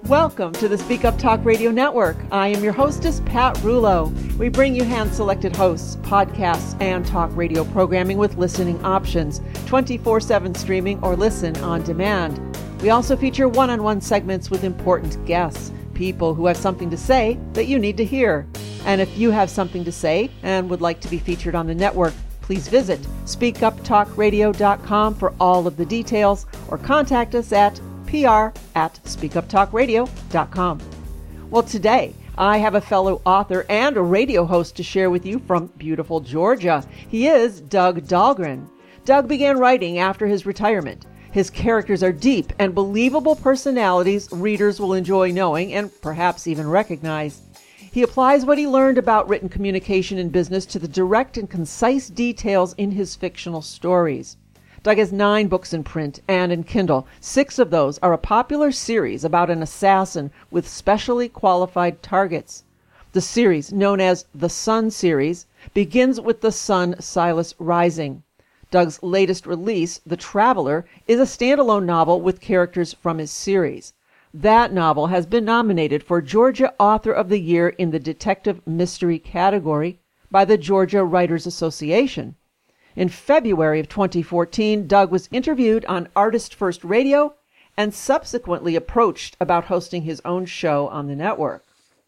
Welcome to the Speak Up Talk Radio Network. I am your hostess, Pat Rulo. We bring you hand-selected hosts, podcasts, and talk radio programming with listening options, 24/7 streaming or listen on demand. We also feature one-on-one segments with important guests, people who have something to say that you need to hear. And if you have something to say and would like to be featured on the network, please visit speakuptalkradio.com for all of the details or contact us at pr@speakuptalkradio.com. Well, today I have a fellow author and a radio host to share with you from beautiful Georgia. He is Doug Dahlgren. Doug began writing after his retirement. His characters are deep and believable personalities readers will enjoy knowing and perhaps even recognize. He applies what he learned about written communication in business to the direct and concise details in his fictional stories. Doug has 9 books in print and in Kindle. 6 of those are a popular series about an assassin with specially qualified targets. The series, known as the Sun series, begins with the sun Silas Rising. Doug's latest release, The Traveler, is a standalone novel with characters from his series. That novel has been nominated for Georgia Author of the Year in the Detective Mystery category by the Georgia Writers Association. In February of 2014, Doug was interviewed on Artist First Radio and subsequently approached about hosting his own show on the network.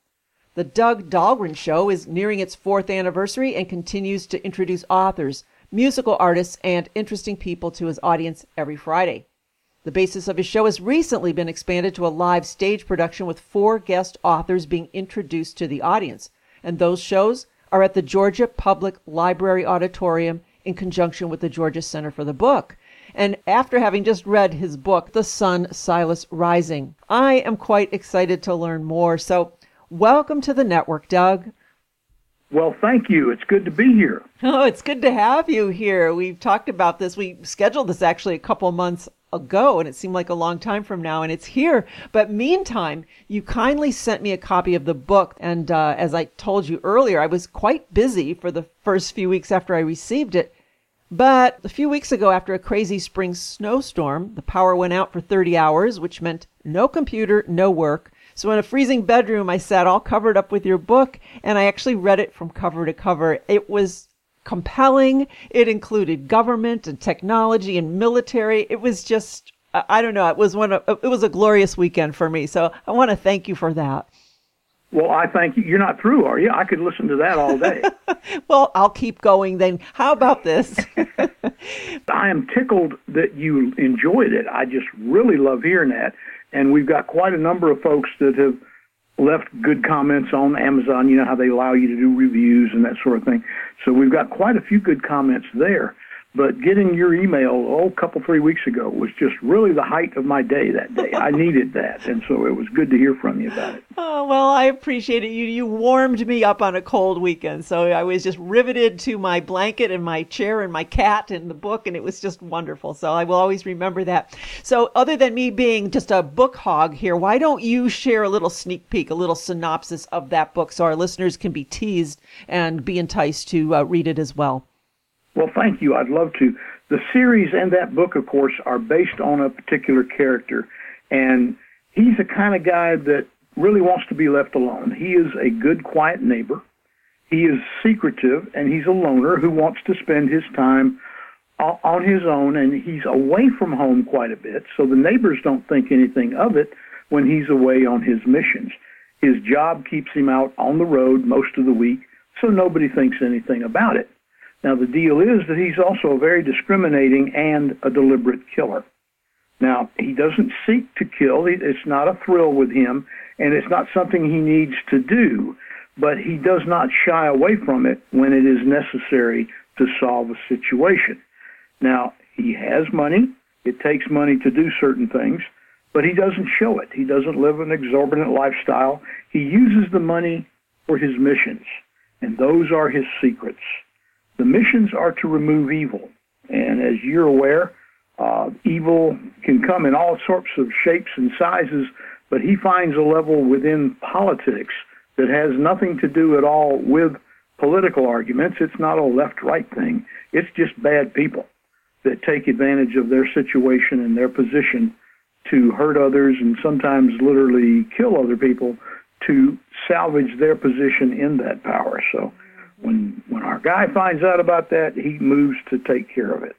The Doug Dahlgren Show is nearing its 4th anniversary and continues to introduce authors, musical artists, and interesting people to his audience every Friday. The basis of his show has recently been expanded to a live stage production with 4 guest authors being introduced to the audience, and those shows are at the Georgia Public Library Auditorium in conjunction with the Georgia Center for the Book. And after having just read his book, The Sun Silas Rising, I am quite excited to learn more. So welcome to the network, Doug. Well, thank you. It's good to be here. Oh, it's good to have you here. We've talked about this. We scheduled this actually a couple months ago, and it seemed like a long time from now, and it's here. But meantime, you kindly sent me a copy of the book, and as I told you earlier, I was quite busy for the first few weeks after I received it. But a few weeks ago, after a crazy spring snowstorm, the power went out for 30 hours, which meant no computer, no work. So in a freezing bedroom, I sat all covered up with your book, and I actually read it from cover to cover. It was compelling. It included government and technology and military. It was just, I don't know, it was a glorious weekend for me. So I want to thank you for that. Well, I thank you. You're not through, are you? I could listen to that all day. Well, I'll keep going then. How about this? I am tickled that you enjoyed it. I just really love hearing that. And we've got quite a number of folks that have left good comments on Amazon. You know how they allow you to do reviews and that sort of thing. So we've got quite a few good comments there. But getting your email, 3 weeks ago was just really the height of my day that day. I needed that, and so it was good to hear from you about it. Oh, well, I appreciate it. You warmed me up on a cold weekend, so I was just riveted to my blanket and my chair and my cat and the book, and it was just wonderful. So I will always remember that. So other than me being just a book hog here, why don't you share a little sneak peek, a little synopsis of that book so our listeners can be teased and be enticed to read it as well? Well, thank you. I'd love to. The series and that book, of course, are based on a particular character, and he's the kind of guy that really wants to be left alone. He is a good, quiet neighbor. He is secretive, and he's a loner who wants to spend his time on his own, and he's away from home quite a bit, so the neighbors don't think anything of it when he's away on his missions. His job keeps him out on the road most of the week, so nobody thinks anything about it. Now, the deal is that he's also a very discriminating and a deliberate killer. Now, he doesn't seek to kill. It's not a thrill with him, and it's not something he needs to do, but he does not shy away from it when it is necessary to solve a situation. Now, he has money. It takes money to do certain things, but he doesn't show it. He doesn't live an exorbitant lifestyle. He uses the money for his missions, and those are his secrets. The missions are to remove evil, and as you're aware, evil can come in all sorts of shapes and sizes, but he finds a level within politics that has nothing to do at all with political arguments. It's not a left-right thing. It's just bad people that take advantage of their situation and their position to hurt others and sometimes literally kill other people to salvage their position in that power. So when our guy finds out about that, he moves to take care of it.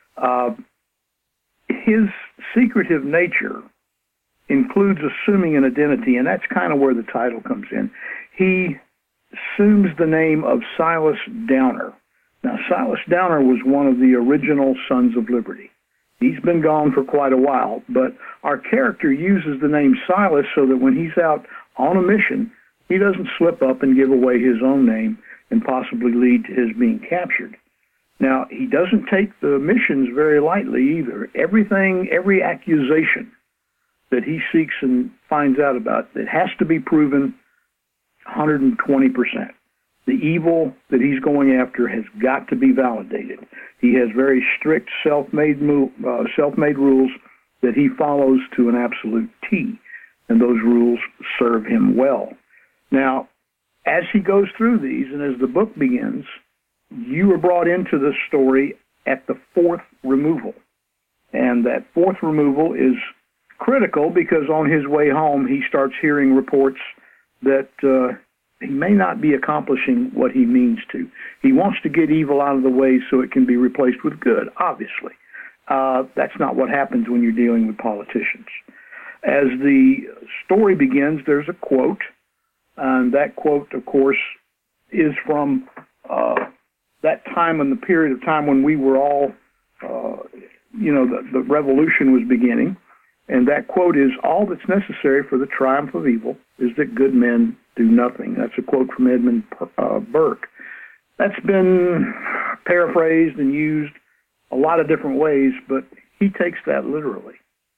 His secretive nature includes assuming an identity, and that's kind of where the title comes in. He assumes the name of Silas Downer. Now, Silas Downer was one of the original Sons of Liberty. He's been gone for quite a while, but our character uses the name Silas so that when he's out on a mission, he doesn't slip up and give away his own name and possibly lead to his being captured. Now, he doesn't take the missions very lightly either. Every accusation that he seeks and finds out about, it has to be proven 120%. The evil that he's going after has got to be validated. He has very strict self-made rules that he follows to an absolute T, and those rules serve him well. Now, as he goes through these and as the book begins, you are brought into the story at the fourth removal. And that fourth removal is critical because on his way home, he starts hearing reports that he may not be accomplishing what he means to. He wants to get evil out of the way so it can be replaced with good, obviously. That's not what happens when you're dealing with politicians. As the story begins, there's a quote, and that quote, of course, is from that time in the period of time when we were all, the revolution was beginning. And that quote is, "All that's necessary for the triumph of evil is that good men do nothing." That's a quote from Edmund Burke. That's been paraphrased and used a lot of different ways, but he takes that literally.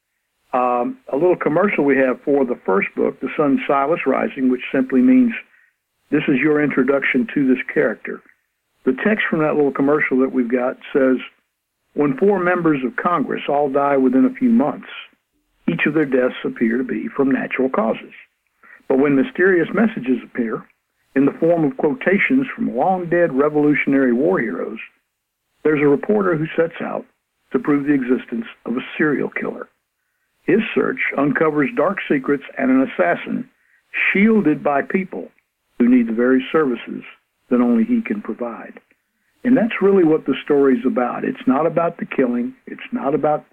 A little commercial we have for the first book, The Sun Silas Rising, which simply means this is your introduction to this character. The text from that little commercial that we've got says, "When 4 members of Congress all die within a few months, each of their deaths appear to be from natural causes. But when mysterious messages appear, in the form of quotations from long-dead Revolutionary War heroes, there's a reporter who sets out to prove the existence of a serial killer. His search uncovers dark secrets and an assassin shielded by people who need the very services that only he can provide." And that's really what the story's about. It's not about the killing. It's not about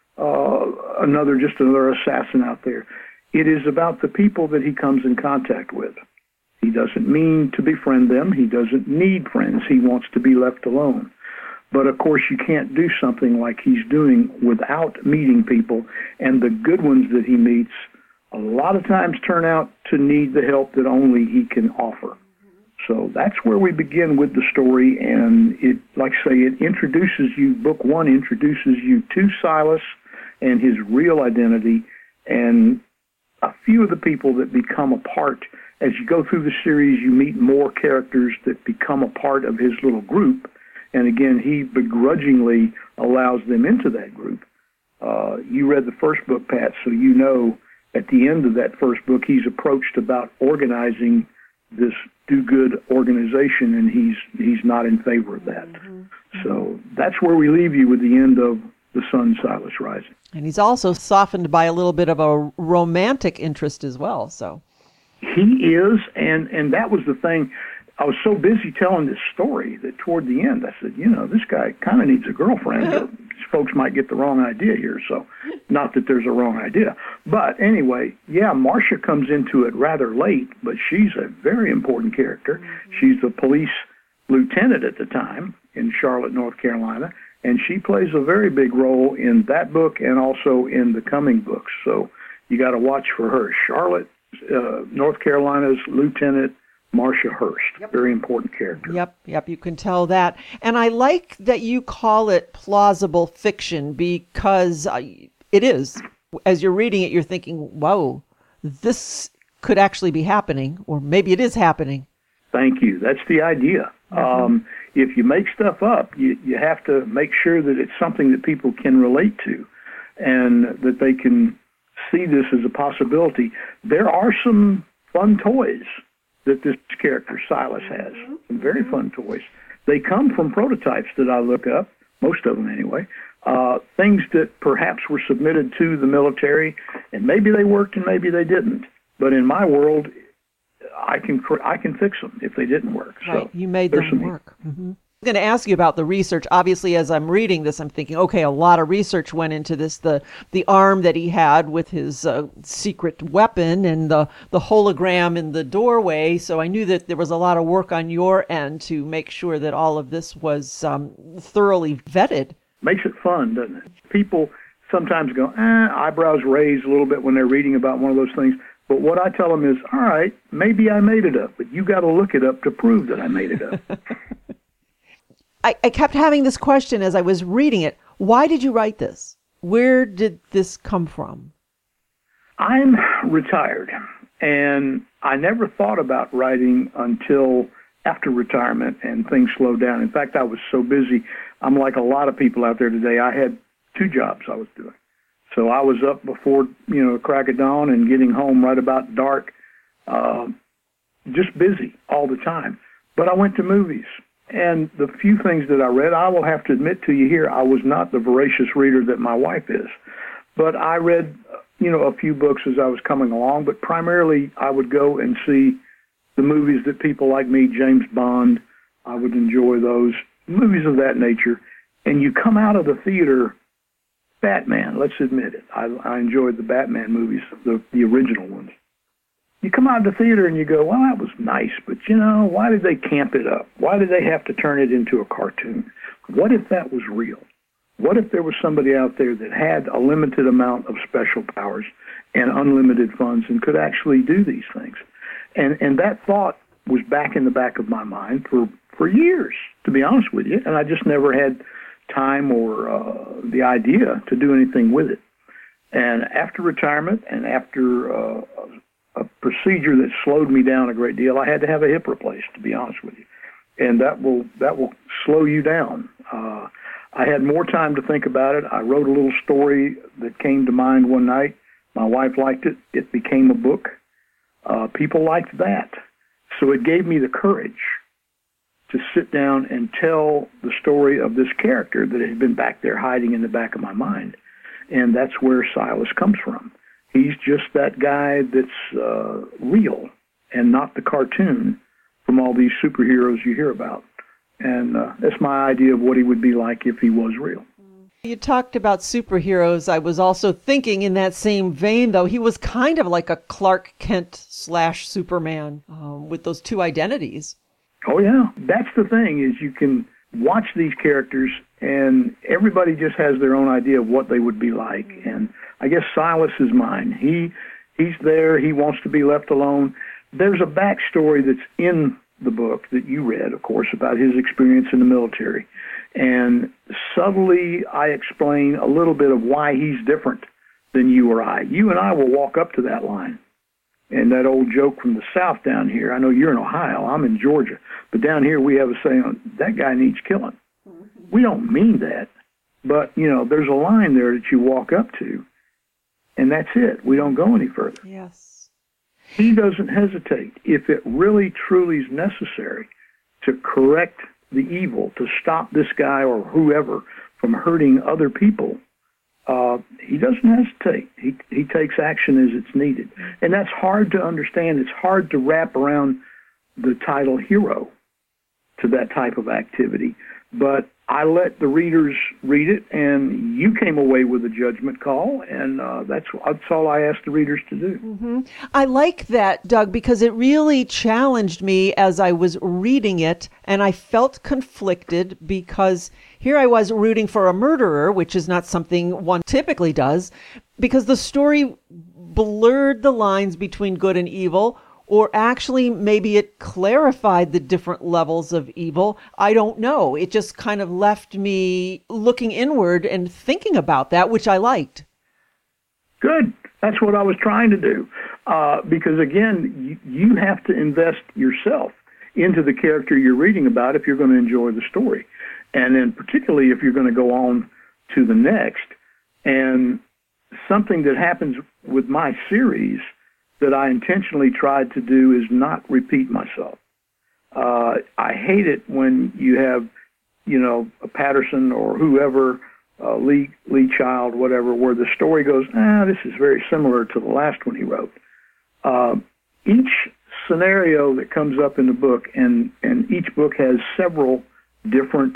another assassin out there. It is about the people that he comes in contact with. He doesn't mean to befriend them. He doesn't need friends. He wants to be left alone. But of course, you can't do something like he's doing without meeting people. And the good ones that he meets a lot of times turn out to need the help that only he can offer. So that's where we begin with the story. And it, like I say, it introduces you, book 1 introduces you to Silas and his real identity, and a few of the people that become a part. As you go through the series, you meet more characters that become a part of his little group, and again, he begrudgingly allows them into that group. You read the first book, Pat, so you know at the end of that first book, he's approached about organizing this do-good organization, and he's not in favor of that. Mm-hmm. So that's where we leave you with the end of The Sun Silas Rising. And he's also softened by a little bit of a romantic interest as well. So he is, and that was the thing. I was so busy telling this story that toward the end I said, this guy kind of needs a girlfriend. Or folks might get the wrong idea here. So not that there's a wrong idea. But anyway, Marcia comes into it rather late, but she's a very important character. Mm-hmm. She's the police lieutenant at the time in Charlotte, North Carolina. And she plays a very big role in that book and also in the coming books. So you got to watch for her. Charlotte, North Carolina's Lieutenant Marcia Hurst. Yep. Very important character. Yep, you can tell that. And I like that you call it plausible fiction because it is. As you're reading it, you're thinking, whoa, this could actually be happening, or maybe it is happening. Thank you. That's the idea. Mm-hmm. If you make stuff up, you have to make sure that it's something that people can relate to and that they can see this as a possibility. There are some fun toys that this character Silas has, some very fun toys. They come from prototypes that I look up, most of them anyway. things that perhaps were submitted to the military, and maybe they worked and maybe they didn't. But in my world, I can fix them if they didn't work. Right, so you made them work. Mm-hmm. I'm going to ask you about the research. Obviously, as I'm reading this, I'm thinking, okay, a lot of research went into this. The arm that he had with his secret weapon and the hologram in the doorway. So I knew that there was a lot of work on your end to make sure that all of this was thoroughly vetted. Makes it fun, doesn't it? People sometimes go, eyebrows raised a little bit when they're reading about one of those things. But what I tell them is, all right, maybe I made it up, but you got to look it up to prove that I made it up. I kept having this question as I was reading it. Why did you write this? Where did this come from? I'm retired, and I never thought about writing until after retirement and things slowed down. In fact, I was so busy. I'm like a lot of people out there today. I had 2 jobs I was doing. So I was up before, crack of dawn and getting home right about dark, just busy all the time. But I went to movies. And the few things that I read, I will have to admit to you here, I was not the voracious reader that my wife is. But I read, a few books as I was coming along, but primarily I would go and see the movies that people like me, James Bond, I would enjoy those, movies of that nature. And you come out of the theater, Batman, let's admit it. I enjoyed the Batman movies, the original ones. You come out of the theater and you go, well, that was nice, but why did they camp it up? Why did they have to turn it into a cartoon? What if that was real? What if there was somebody out there that had a limited amount of special powers and unlimited funds and could actually do these things? And that thought was back in the back of my mind for years, to be honest with you, and I just never had time or the idea to do anything with it. And after retirement and after a procedure that slowed me down a great deal, I had to have a hip replaced, to be honest with you. And that will slow you down. I had more time to think about it. I wrote a little story that came to mind one night. My wife liked it. It became a book. People liked that. So it gave me the courage to sit down and tell the story of this character that had been back there hiding in the back of my mind. And that's where Silas comes from. He's just that guy that's real and not the cartoon from all these superheroes you hear about. And that's my idea of what he would be like if he was real. You talked about superheroes. I was also thinking in that same vein, though, he was kind of like a Clark Kent / Superman with those 2 identities. Oh, yeah. That's the thing, is you can watch these characters and everybody just has their own idea of what they would be like. And I guess Silas is mine. He's there. He wants to be left alone. There's a backstory that's in the book that you read, of course, about his experience in the military. And subtly, I explain a little bit of why he's different than you or I. You and I will walk up to that line. And that old joke from the South down here, I know you're in Ohio, I'm in Georgia, but down here we have a saying, that guy needs killing. We don't mean that, but, there's a line there that you walk up to, and that's it. We don't go any further. Yes. He doesn't hesitate. If it really, truly is necessary to correct the evil, to stop this guy or whoever from hurting other people, he doesn't hesitate. He takes action as it's needed. And that's hard to understand. It's hard to wrap around the title hero to that type of activity. But I let the readers read it, and you came away with a judgment call, and that's all I asked the readers to do. Mm-hmm. I like that, Doug, because it really challenged me as I was reading it, and I felt conflicted because here I was rooting for a murderer, which is not something one typically does, because the story blurred the lines between good and evil, or actually maybe it clarified the different levels of evil. I don't know. It just kind of left me looking inward and thinking about that, which I liked. Good. That's what I was trying to do. Because, again, you have to invest yourself into the character you're reading about if you're going to enjoy the story. And then particularly if you're going to go on to the next. And something that happens with my series that I intentionally tried to do is not repeat myself. I hate it when you have, a Patterson or whoever, Lee Child, whatever, where the story goes, this is very similar to the last one he wrote. Each scenario that comes up in the book, and each book has several different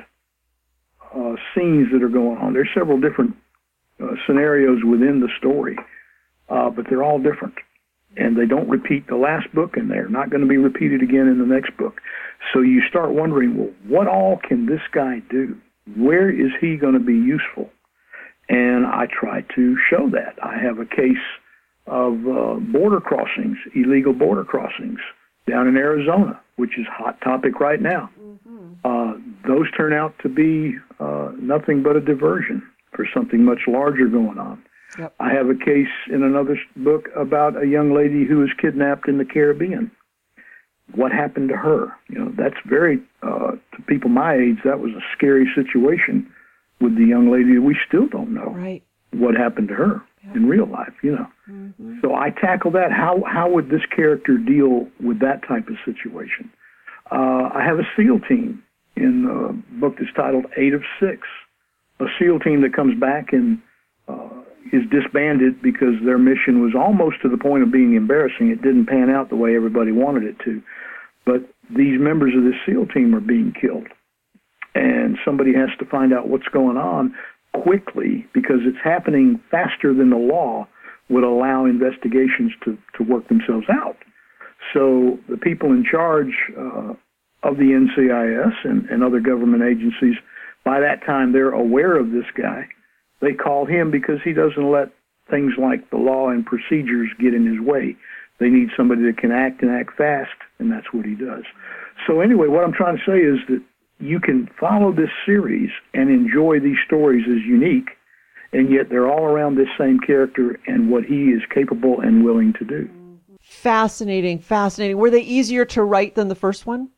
scenes that are going on. There's several different scenarios within the story, but they're all different. And they don't repeat the last book, and they're not going to be repeated again in the next book. So you start wondering, well, what all can this guy do? Where is he going to be useful? And I try to show that. I have a case of border crossings, illegal border crossings down in Arizona, which is a hot topic right now. Those turn out to be nothing but a diversion for something much larger going on. Yep. I have a case in another book about a young lady who was kidnapped in the Caribbean. What happened to her? That's very, to people my age, that was a scary situation with the young lady. We still don't know what happened to her in real life, So I tackle that. How would this character deal with that type of situation? I have a SEAL team in a book that's titled 8 of 6, a SEAL team that comes back and is disbanded because their mission was almost to the point of being embarrassing. It didn't pan out the way everybody wanted it to. But these members of this SEAL team are being killed. And somebody has to find out what's going on quickly because it's happening faster than the law would allow investigations to work themselves out. So the people in charge of the NCIS and other government agencies, by that time they're aware of this guy. They call him because he doesn't let things like the law and procedures get in his way. They need somebody that can act and act fast, and that's what he does. So anyway, what I'm trying to say is that you can follow this series and enjoy these stories as unique, and yet they're all around this same character and what he is capable and willing to do. Fascinating, fascinating. Were they easier to write than the first one?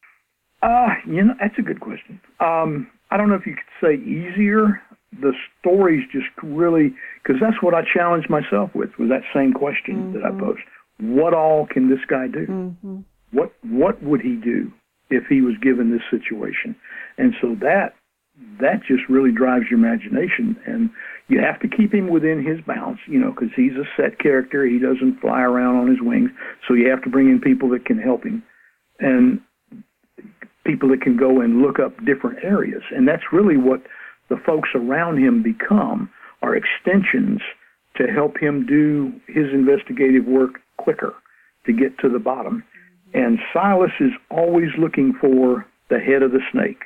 That's a good question. I don't know if you could say easier. The stories just really, because that's what I challenged myself with, was that same question that I posed. What all can this guy do? What would he do if he was given this situation? And so that just really drives your imagination, and you have to keep him within his bounds, because he's a set character. He doesn't fly around on his wings, so you have to bring in people that can help him and people that can go and look up different areas. And that's really what the folks around him become, are extensions to help him do his investigative work quicker to get to the bottom. And Silas is always looking for the head of the snake.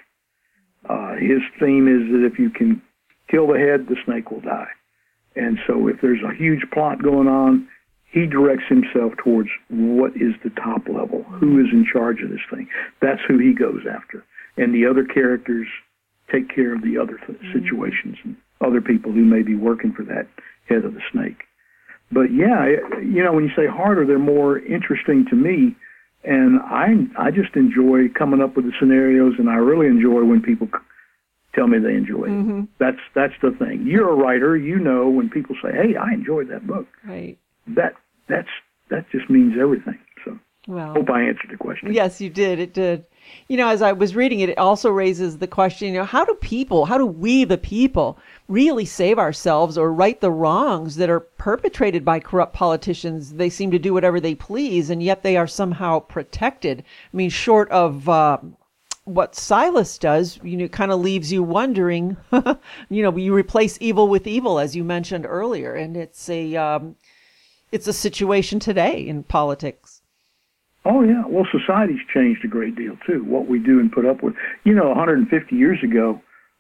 His theme is that if you can kill the head, the snake will die. And so if there's a huge plot going on, he directs himself towards what is the top level, who is in charge of this thing. That's who he goes after. And the other characters take care of the other situations and other people who may be working for that head of the snake. But yeah, when you say harder, they're more interesting to me. And I just enjoy coming up with the scenarios, and I really enjoy when people tell me they enjoy it. That's the thing. You're a writer, when people say, "Hey, I enjoyed that book." Right. That just means everything. So well, hope I answered the question. Yes, you did. It did. As I was reading it, it also raises the question, how do we, the people, really save ourselves or right the wrongs that are perpetrated by corrupt politicians? They seem to do whatever they please, and yet they are somehow protected. I mean, short of what Silas does, it kind of leaves you wondering, you replace evil with evil, as you mentioned earlier, and it's a situation today in politics. Oh, yeah. Well, society's changed a great deal, too, what we do and put up with. 150 years ago,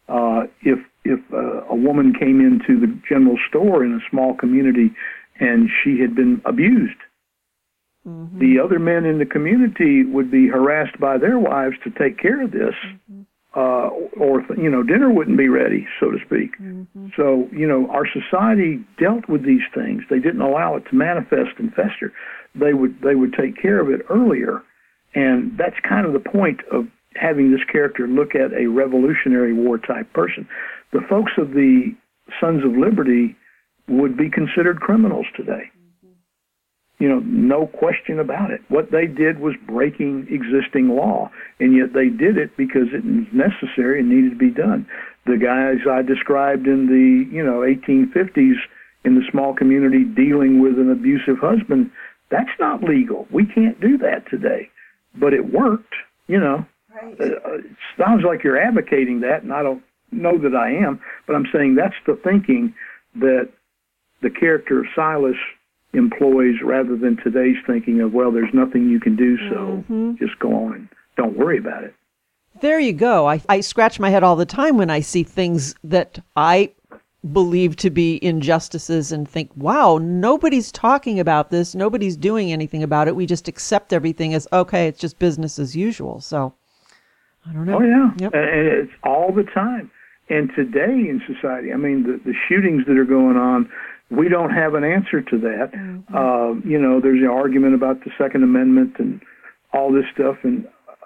if a woman came into the general store in a small community and she had been abused, the other men in the community would be harassed by their wives to take care of this, or dinner wouldn't be ready, so to speak. So, our society dealt with these things. They didn't allow it to manifest and fester. They would take care of it earlier, and that's kind of the point of having this character look at a Revolutionary War type person. The folks of the Sons of Liberty would be considered criminals today. No question about it. What they did was breaking existing law, and yet they did it because it was necessary and needed to be done. the guys I described in the 1850s in the small community dealing with an abusive husband. That's not legal. We can't do that today. But it worked, Right. It sounds like you're advocating that, and I don't know that I am, but I'm saying that's the thinking that the character of Silas employs rather than today's thinking of, well, there's nothing you can do, so just go on and don't worry about it. There you go. I scratch my head all the time when I see things that I believe to be injustices and think, wow, nobody's talking about this. Nobody's doing anything about it. We just accept everything as, okay, it's just business as usual. So, I don't know. Oh, yeah. Yep. And it's all the time. And today in society, I mean, the shootings that are going on, we don't have an answer to that. There's an argument about the Second Amendment and all this stuff. And,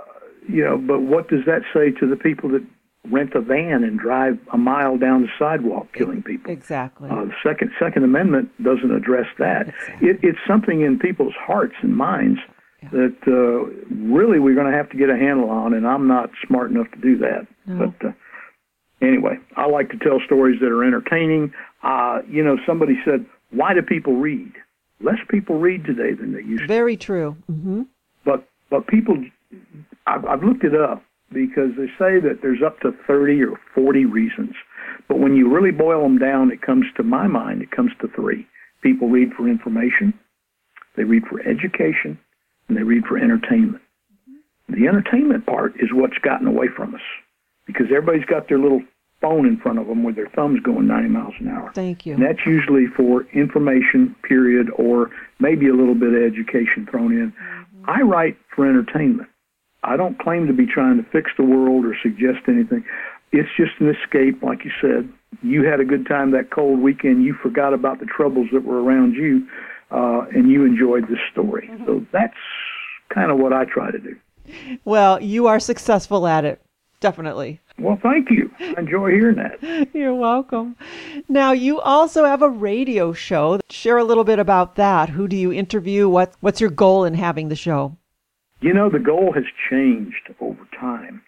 but what does that say to the people that rent a van and drive a mile down the sidewalk killing people? Exactly. The Second Amendment doesn't address that. Exactly. It's something in people's hearts and minds that really we're going to have to get a handle on, and I'm not smart enough to do that. No. But anyway, I like to tell stories that are entertaining. Somebody said, why do people read? Less people read today than they used to. Very true. Mm-hmm. But people, I've looked it up, because they say that there's up to 30 or 40 reasons. But when you really boil them down, it comes to my mind, it comes to 3. People read for information, they read for education, and they read for entertainment. The entertainment part is what's gotten away from us, because everybody's got their little phone in front of them with their thumbs going 90 miles an hour. Thank you. And that's usually for information, period, or maybe a little bit of education thrown in. I write for entertainment. I don't claim to be trying to fix the world or suggest anything. It's just an escape, like you said. You had a good time that cold weekend. You forgot about the troubles that were around you, and you enjoyed this story. So that's kind of what I try to do. Well, you are successful at it. Definitely. Well, thank you. I enjoy hearing that. You're welcome. Now, you also have a radio show. Share a little bit about that. Who do you interview? What's your goal in having the show? The goal has changed over time.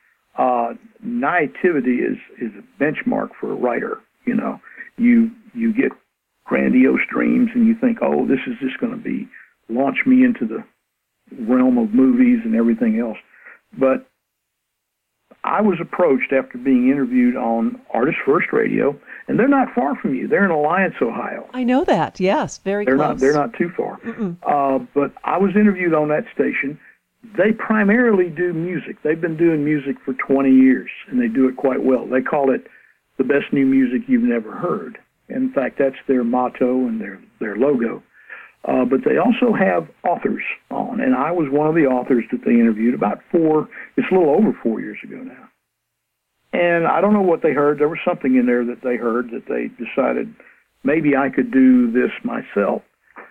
Naivety is a benchmark for a writer. You get grandiose dreams and you think, oh, this is just going to launch me into the realm of movies and everything else. But I was approached after being interviewed on Artist First Radio, and they're not far from you. They're in Alliance, Ohio. I know that. Yes, very close. They're not too far. But I was interviewed on that station. They primarily do music. They've been doing music for 20 years, and they do it quite well. They call it the best new music you've never heard. In fact, that's their motto and their logo. But they also have authors on, and I was one of the authors that they interviewed it's a little over 4 years ago now. And I don't know what they heard. There was something in there that they heard that they decided maybe I could do this myself.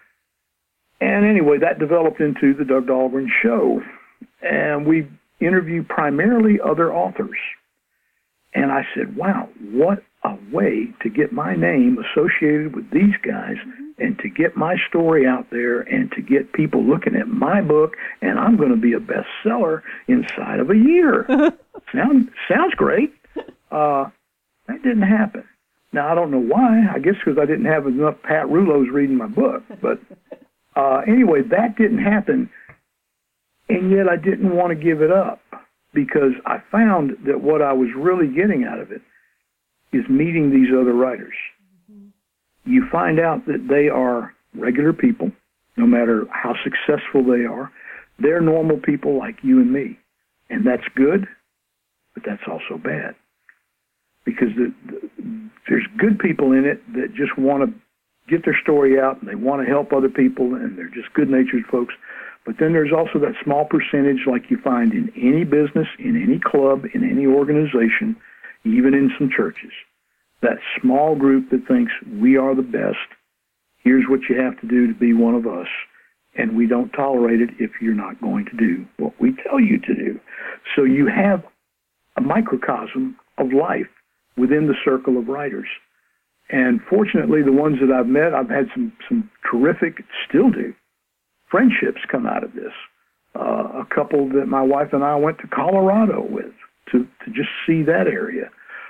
And anyway, that developed into the Doug Dahlgren Show. And we interview primarily other authors. And I said, wow, what a way to get my name associated with these guys and to get my story out there and to get people looking at my book, and I'm going to be a bestseller inside of a year. Sounds great. That didn't happen. Now, I don't know why. I guess because I didn't have enough Pat Rulos reading my book. But anyway, that didn't happen, and yet I didn't want to give it up because I found that what I was really getting out of it is meeting these other writers. You find out that they are regular people, no matter how successful they are. They're normal people like you and me. And that's good, but that's also bad. Because there's good people in it that just want to get their story out, and they want to help other people, and they're just good-natured folks. But then there's also that small percentage like you find in any business, in any club, in any organization, even in some churches. That small group that thinks we are the best, here's what you have to do to be one of us, and we don't tolerate it if you're not going to do what we tell you to do. So you have a microcosm of life within the circle of writers. And fortunately, the ones that I've met, I've had some terrific, still do, friendships come out of this. A couple that my wife and I went to Colorado with to just see that area.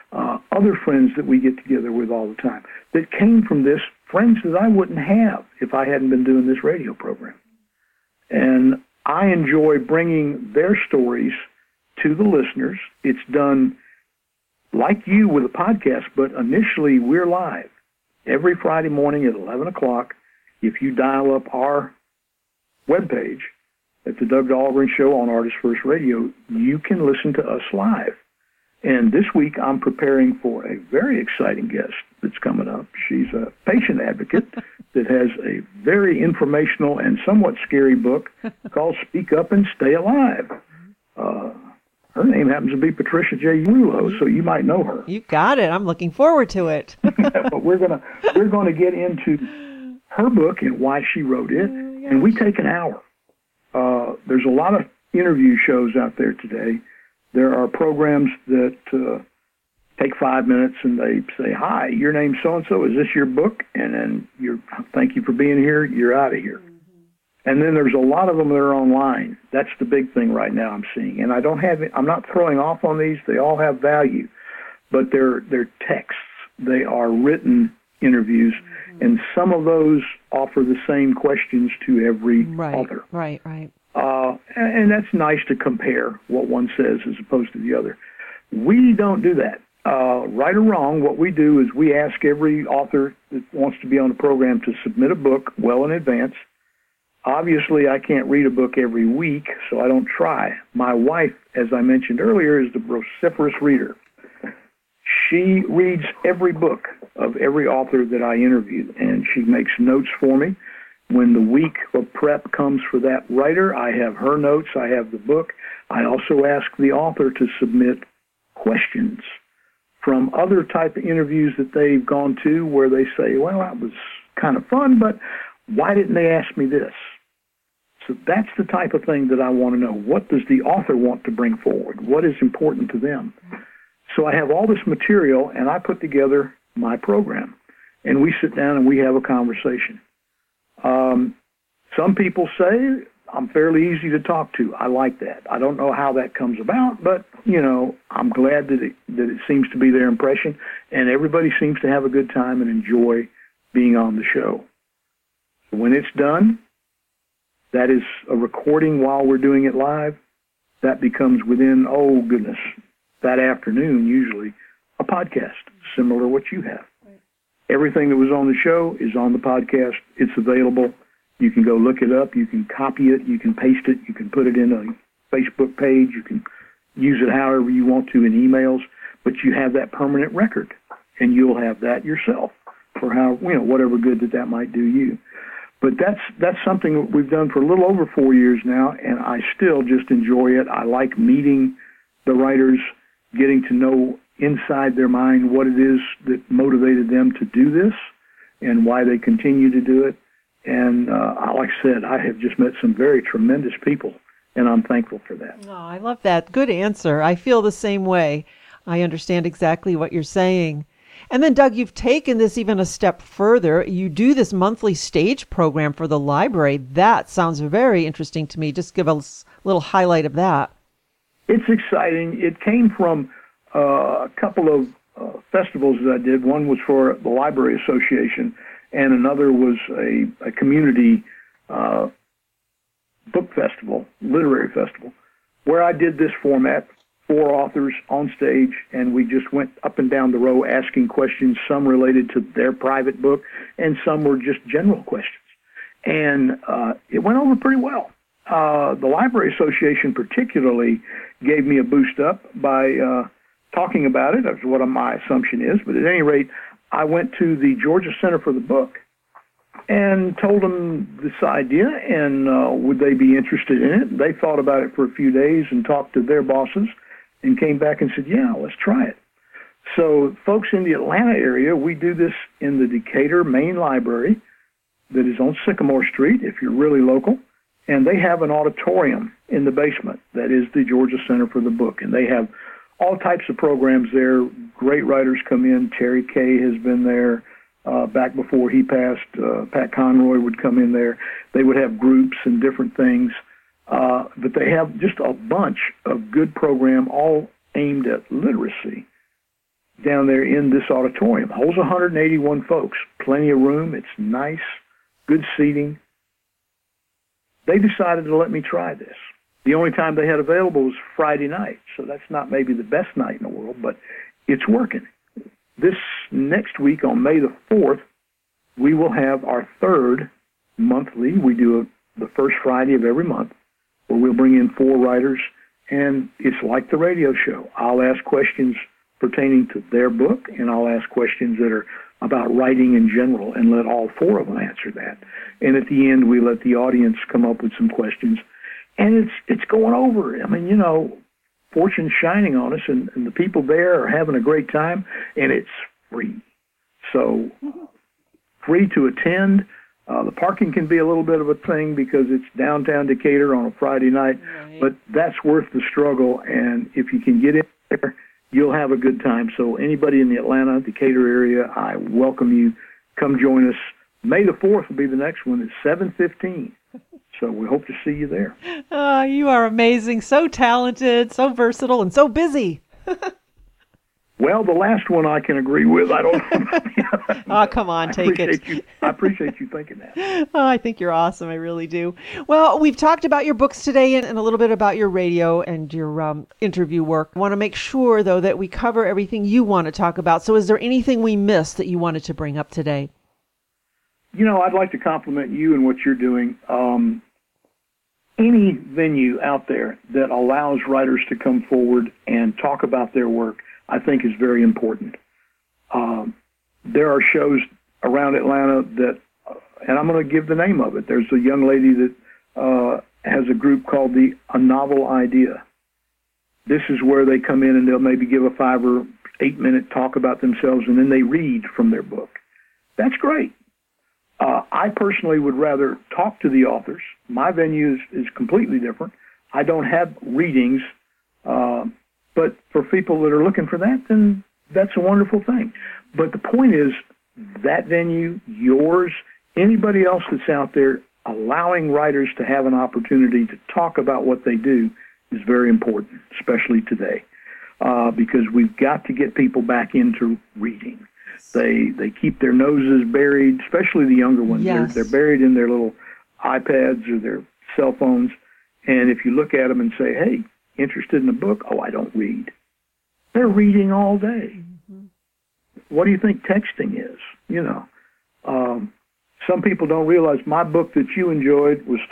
other friends that we get together with all the time that came from this, friends that I wouldn't have if I hadn't been doing this radio program. And I enjoy bringing their stories to the listeners. It's done like you with a podcast, but initially we're live every Friday morning at 11 o'clock. If you dial up our webpage at the Doug Dahlgren Show on Artist First Radio, you can listen to us live. And this week I'm preparing for a very exciting guest that's coming up. She's a patient advocate that has a very informational and somewhat scary book called Speak Up and Stay Alive. Her name happens to be Patricia J. Rulo, so you might know her. You got it. I'm looking forward to it. But we're gonna get into her book and why she wrote it, and we take an hour. There's a lot of interview shows out there today. There are programs that take 5 minutes and they say, "Hi, your name's so-and-so. Is this your book?" And then thank you for being here. You're out of here. And then there's a lot of them that are online. That's the big thing right now I'm seeing. And I'm not throwing off on these. They all have value, but they're texts. They are written interviews, and some of those offer the same questions to every author. Right. And that's nice to compare what one says as opposed to the other. We don't do that. Right or wrong, what we do is we ask every author that wants to be on the program to submit a book well in advance. Obviously, I can't read a book every week, so I don't try. My wife, as I mentioned earlier, is the vociferous reader. She reads every book of every author that I interview, and she makes notes for me. When the week of prep comes for that writer, I have her notes, I have the book. I also ask the author to submit questions from other type of interviews that they've gone to where they say, well, that was kind of fun, but why didn't they ask me this? So that's the type of thing that I want to know. What does the author want to bring forward? What is important to them? So I have all this material, and I put together my program, and we sit down and we have a conversation. Some people say I'm fairly easy to talk to. I like that. I don't know how that comes about, but, I'm glad that it seems to be their impression, and everybody seems to have a good time and enjoy being on the show. When it's done, that is a recording while we're doing it live. That becomes within, that afternoon usually, a podcast, similar to what you have. Right. Everything that was on the show is on the podcast. It's available. You can go look it up. You can copy it. You can paste it. You can put it in a Facebook page. You can use it however you want to in emails, but you have that permanent record, and you'll have that yourself for whatever good that might do you. But that's something that we've done for a little over 4 years now, and I still just enjoy it. I like meeting the writers, getting to know inside their mind what it is that motivated them to do this and why they continue to do it. And like I said, I have just met some very tremendous people, and I'm thankful for that. Oh, I love that. Good answer. I feel the same way. I understand exactly what you're saying. And then, Doug, you've taken this even a step further. You do this monthly stage program for the library. That sounds very interesting to me. Just give us a little highlight of that. It's exciting. It came from a couple of festivals that I did. One was for the Library Association, and another was a community book festival, literary festival, where I did this format, 4 authors on stage, and we just went up and down the row asking questions, some related to their private book, and some were just general questions. And it went over pretty well. The Library Association particularly gave me a boost up by talking about it. That's what my assumption is. But at any rate, I went to the Georgia Center for the Book and told them this idea, and would they be interested in it. They thought about it for a few days and talked to their bosses and came back and said, yeah, let's try it. So folks in the Atlanta area, we do this in the Decatur Main Library that is on Sycamore Street, if you're really local, and they have an auditorium in the basement that is the Georgia Center for the Book, and they have all types of programs there. Great writers come in. Terry Kay has been there back before he passed. Pat Conroy would come in there. They would have groups and different things. But they have just a bunch of good program, all aimed at literacy. down there in this auditorium. Holds 181 folks, plenty of room. It's nice, good seating. They decided to let me try this. The only time they had available was Friday night, so that's not maybe the best night in the world, but it's working. This next week on May the 4th, we will have our third monthly. We do the first Friday of every month, where we'll bring in 4 writers, and it's like the radio show. I'll ask questions pertaining to their book, and I'll ask questions that are about writing in general, and let all 4 of them answer that. And at the end, we let the audience come up with some questions, and it's going over. I mean, you know, fortune's shining on us, and the people there are having a great time, and it's free. So free to attend. The parking can be a little bit of a thing because it's downtown Decatur on a Friday night, right. But that's worth the struggle, and if you can get in there, you'll have a good time. So anybody in the Atlanta, Decatur area, I welcome you. Come join us. May the 4th will be the next one. It's 7:15. So we hope to see you there. You are amazing, so talented, so versatile, and so busy. Well, the last one I can agree with. I don't know. Oh, come on, take it. I appreciate you thinking that. Oh, I think you're awesome. I really do. Well, we've talked about your books today and a little bit about your radio and your interview work. I want to make sure, though, that we cover everything you want to talk about. So is there anything we missed that you wanted to bring up today? You know, I'd like to compliment you and what you're doing. Any venue out there that allows writers to come forward and talk about their work, I think is very important. There are shows around Atlanta that, and I'm going to give the name of it. There's a young lady that has a group called A Novel Idea. This is where they come in and they'll maybe give a 5 or 8 minute talk about themselves, and then they read from their book. That's great. I personally would rather talk to the authors. My venue is completely different. I don't have readings, but for people that are looking for that, then that's a wonderful thing. But the point is, that venue, yours, anybody else that's out there, allowing writers to have an opportunity to talk about what they do is very important, especially today, because we've got to get people back into reading. They keep their noses buried, especially the younger ones. Yes. They're buried in their little iPads or their cell phones. And if you look at them and say, hey, interested in a book? Oh, I don't read. They're reading all day. Mm-hmm. What do you think texting is? You know, some people don't realize my book that you enjoyed was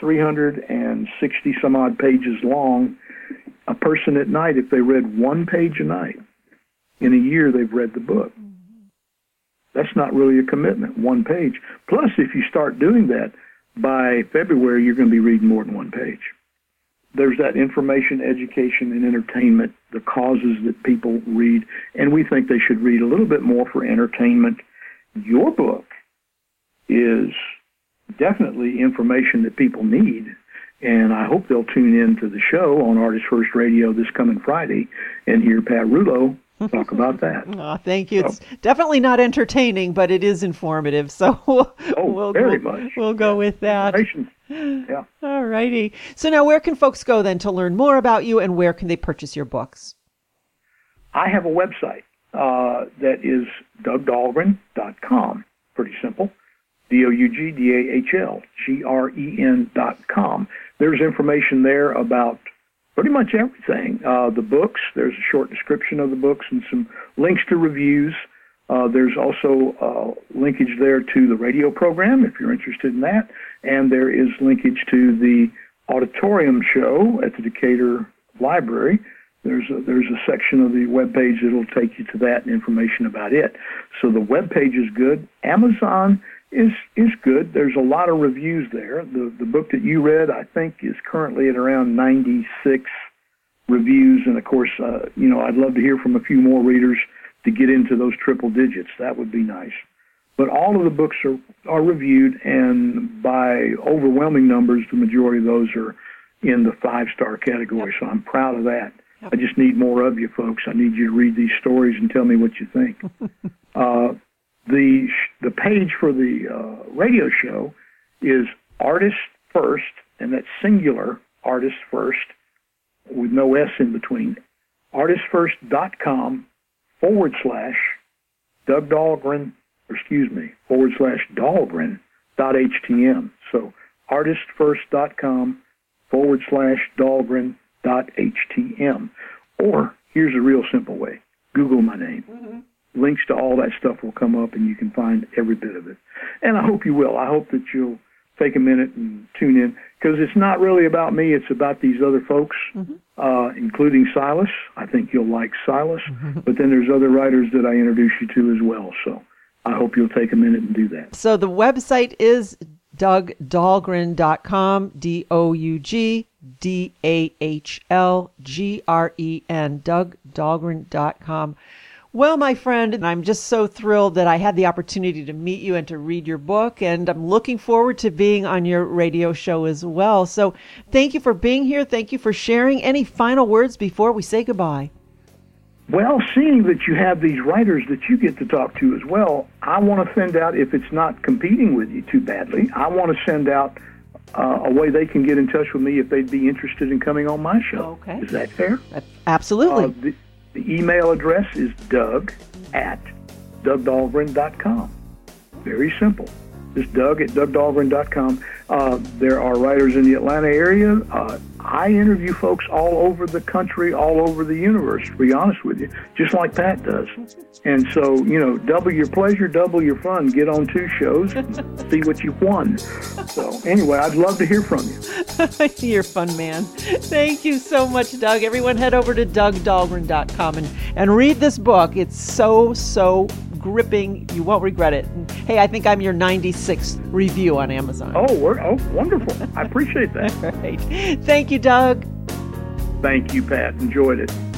360 some odd pages long. A person at night, if they read 1 page a night, in a year they've read the book. That's not really a commitment, 1 page. Plus, if you start doing that, by February, you're going to be reading more than 1 page. There's that information, education, and entertainment, the causes that people read, and we think they should read a little bit more for entertainment. Your book is definitely information that people need, and I hope they'll tune in to the show on Artist First Radio this coming Friday and hear Pat Rulo talk about that. Oh, thank you. It's definitely not entertaining, but it is informative. So we'll go with that. Yeah. All righty. So now where can folks go then to learn more about you, and where can they purchase your books? I have a website that is DougDahlgren.com. Pretty simple. DougDahlgren.com. There's information there about pretty much everything. The books, there's a short description of the books and some links to reviews. There's also linkage there to the radio program if you're interested in that. And there is linkage to the auditorium show at the Decatur Library. There's a section of the webpage that'll take you to that and information about it. So the webpage is good. Amazon is good. There's a lot of reviews there. The book that you read, I think, is currently at around 96 reviews. And, of course, I'd love to hear from a few more readers to get into those triple digits. That would be nice. But all of the books are reviewed, and by overwhelming numbers, the majority of those are in the 5-star category. So I'm proud of that. I just need more of you, folks. I need you to read these stories and tell me what you think. The page for the radio show is Artist First, and that's singular, Artist First, with no S in between, artistfirst.com Doug Dahlgren, Dahlgren.htm. So artistfirst.com/Dahlgren.htm. Or here's a real simple way. Google my name. Mm-hmm. Links to all that stuff will come up and you can find every bit of it. And I hope you will. I hope that you'll take a minute and tune in, because it's not really about me. It's about these other folks, including Silas. I think you'll like Silas. Mm-hmm. But then there's other writers that I introduce you to as well. So I hope you'll take a minute and do that. So the website is DougDahlgren.com, DougDahlgren, DougDahlgren.com. Well, my friend, I'm just so thrilled that I had the opportunity to meet you and to read your book, and I'm looking forward to being on your radio show as well. So thank you for being here. Thank you for sharing. Any final words before we say goodbye? Well, seeing that you have these writers that you get to talk to as well, I want to send out, if it's not competing with you too badly, I want to send out a way they can get in touch with me if they'd be interested in coming on my show. Okay. Is that fair? Absolutely. The email address is Doug@DougDahlgren.com. Very simple. Just Doug@DougDahlgren.com. There are writers in the Atlanta area. I interview folks all over the country, all over the universe, to be honest with you, just like Pat does. And so, double your pleasure, double your fun. Get on 2 shows and see what you've won. So anyway, I'd love to hear from you. You're a fun man. Thank you so much, Doug. Everyone head over to DougDahlgren.com and read this book. It's so gripping. You won't regret it. And, hey, I think I'm your 96th review on Amazon. Oh, wonderful. I appreciate that. All right. Thank you, Doug. Thank you, Pat. Enjoyed it.